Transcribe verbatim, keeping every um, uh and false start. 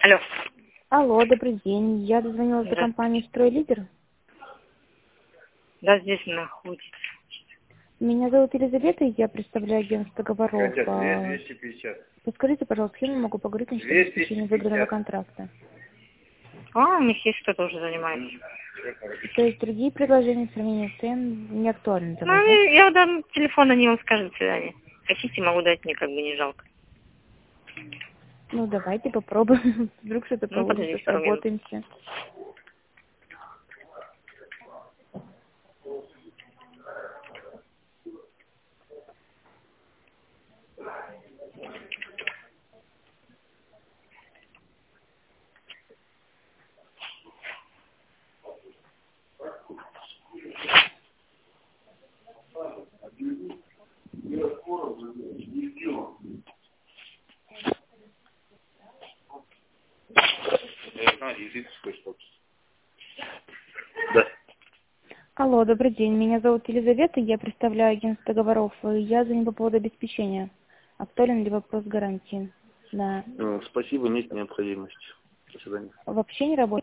Алло. Алло, добрый день. Я дозвонилась до Да. компании «Стройлидер». Да, здесь находится. Меня зовут Елизавета, и я представляю агентство договоров. Хотя А, двести пятьдесят. Подскажите, пожалуйста, с кем я могу поговорить насчет двести обеспечения пятьдесят. выгодного контракта? А, у них есть кто-то уже занимается. То есть другие предложения в сравнении с цен не актуальны для Ну, вас, да? они- я дам телефон, они вам скажут свидание. Хотите, могу дать, мне как бы не жалко. Ну, давайте попробуем. Вдруг что-то Ну, получится, подождите пару минут. сработаемся. Да. Алло, добрый день. Меня зовут Елизавета, я представляю агентство договоров. И я звоню по поводу обеспечения. Актуален ли вопрос гарантии? Да. Ну, спасибо, нет необходимости. До свидания. Вообще не работает?